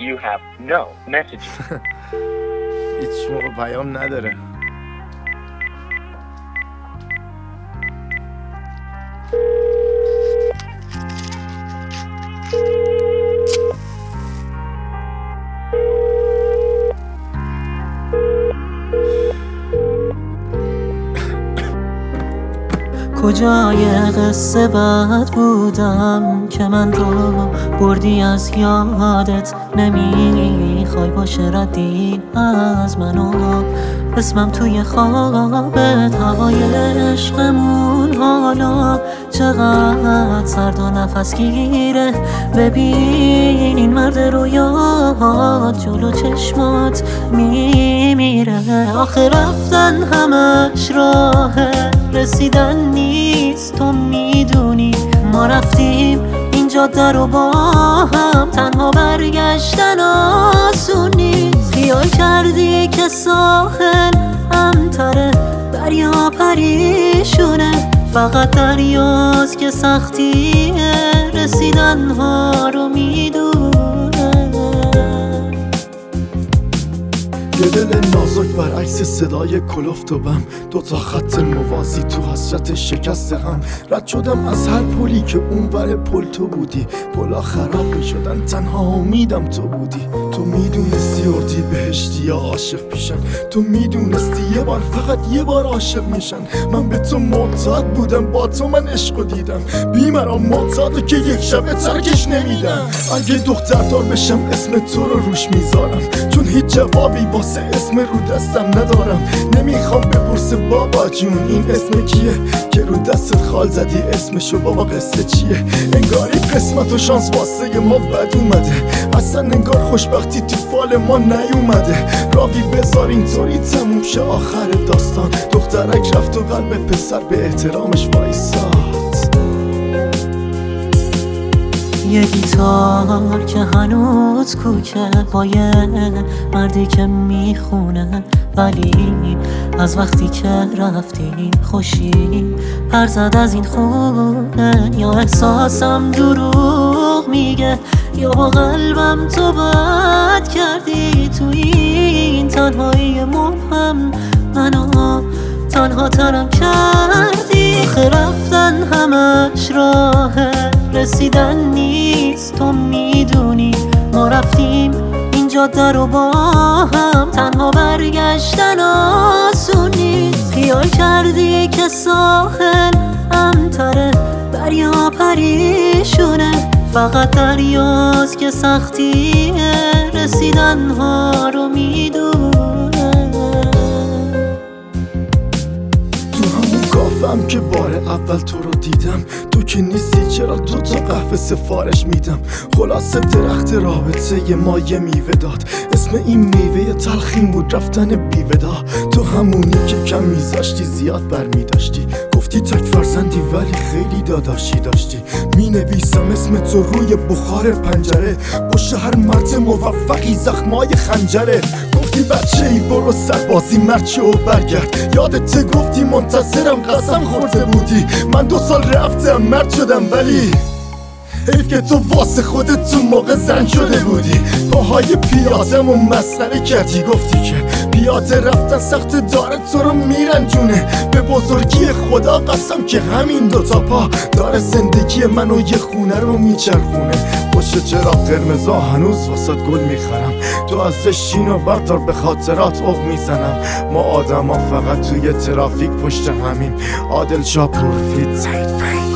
You have no messages. هیچ موقع پیام نداره. کجای قصه بد بودم که من رو بردی از یادت؟ نمیخوای باشه ردی از منو، اسمم توی خوابت. هوای عشقمون حالا چقدر سرد و نفس گیره. ببین این مرد رویات جلو چشمات میمیره. آخه رفتن همش راه رسیدن نیست، تو میدونی. ما رفتیم این جاده رو با هم، تنها برگشتن آسون نیست. خیال کردی که ساحل امتره، دریا پریشونه. فقط دریاست که سختی رسیدن ها رو میدونه. یه دل نازک برعکس صدای کلفت و بم، دوتا خط موازی تو حسرت شکست هم. رد شدم از هر پلی که اونور پل تو بودی. پلا خراب میشدن تنها امیدم تو بودی. تو میدونستی اردی بهشتی یا عاشق پیشن، تو میدونستی یه بار فقط یه بار عاشق میشن. من به تو معتاد بودم، با تو من عشقو دیدم. بیمرام معتادو که یک شبه ترکش نمیدم. اگه دختردار بشم اسم تو رو روش میذارم، چون هیچ جوابی واسه اسم رو دستم ندارم. نمیخوام بپرسه بابا جون این اسم کیه، که رو دستت خال زدی اسمشو بابا قصه چیه. انگاری قسمت و شانس واسه ما بد اومده، اصلا انگار خوشبختی تو فال ما نیومده. راوی بذار اینطوری تموم شه آخر داستان. دخترک رفت و قلب پسر به احترامش وایساد. یه گیتار که هنوز کوکه با یه مردی که میخونه، ولی از وقتی که رفتی خوشی پر زد از این خونه. یا احساسم دروغ میگه یا با قلبم تو بد کردی. تو این تنهایی مبهم منو تنها ترم کردی. آخه رفتن همش راه رسیدن نیست، تو میدونی. ما رفتیم این جاده رو با هم، تنها برگشتن آسون نیست. خیال کردی که ساحل امتره، دریا پریشونه. فقط دریاست که سختی رسیدن ها رو میدونه. گفتم که بار اول تو رو دیدم، تو که نیستی چرا تو تا قهوه سفارش میدم. خلاصه درخت رابطه ما یه میوه داد، اسم این میوه تلخیم بود رفتن بیودا. تو همونی که کم میذاشتی زیاد برمیداشتی، گفتی تک فرزندی ولی خیلی داداشی داشتی. مینویسم اسم تو روی بخار پنجره، پشت هر مرد موفقی زخمای خنجره. گفتی بچه ای برو سربازی مرد شو و برگرد، یادت گفتی منتظرم قسم خورده بودی. من 2 سال رفتم مرد شدم ولی حیف که تو واسه خودت تو موقع زن شده بودی. پاهای پیاده‌مو مسخره کردی، گفتی که پیاده رفتن سخت داره تو رو میرنجونه. به بزرگی خدا قسم که همین 2 تا پا داره زندگی منو یه خونه رو میچرخونه. پشت چراغ قرمزا هنوز واسات گل میخرم، تو از شینو بردار به خاطرات اوق میزنم. ما آدما فقط توی ترافیک پشت همیم. عادل شاه پورفید سعید